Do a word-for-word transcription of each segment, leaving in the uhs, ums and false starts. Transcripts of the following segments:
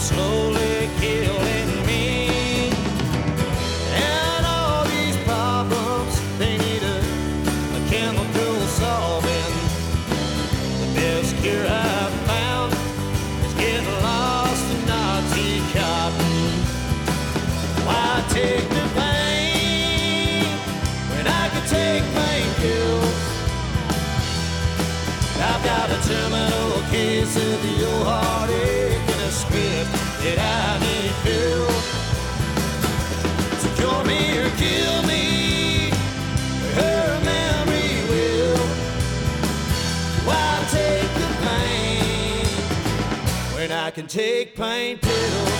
slowly killing me. And all these problems, they need a, a chemical solving. The best cure I've found is getting lost in Nazi cotton. Why take the pain when I could take pain pills? I've got a terminal case of the old heartache and a script that I need filled. So cure me or kill me, her memory will. Why take the pain when I can take pain pills?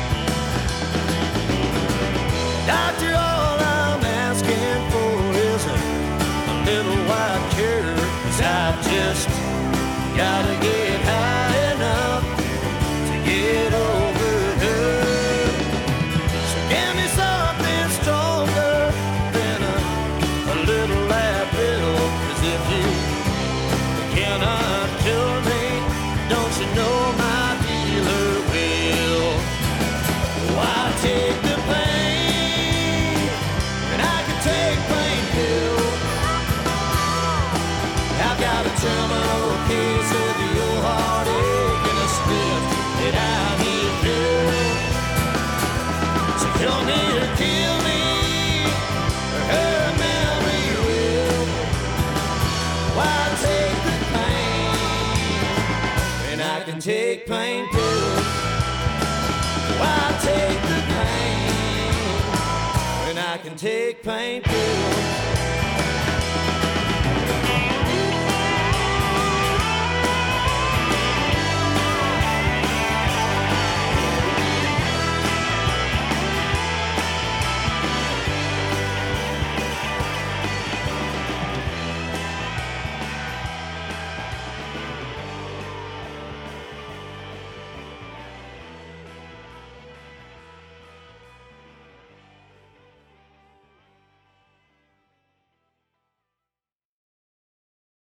Doctor, all I'm asking for is a, a little white cure. 'Cause I've just gotta get high enough to get over her. So give me something stronger than a, a little Advil. 'Cause if you cannot cure me, don't you know my dealer will? Why take the pain when I can take pain pills? I've got a terminal case of the old heartache and a script that I need filled. So kill me or kill me, or her memory will. Why take the pain when I can take pain pills? Why take the pain when I can take pain pills?